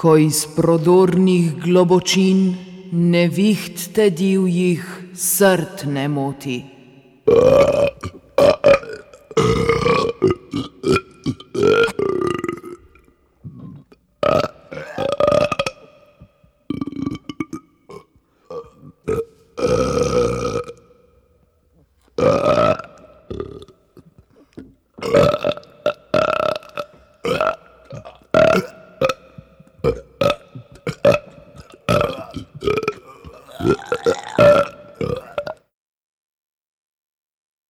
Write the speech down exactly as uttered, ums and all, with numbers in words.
ko iz prodornih globočin neviht te divjih srd ne moti.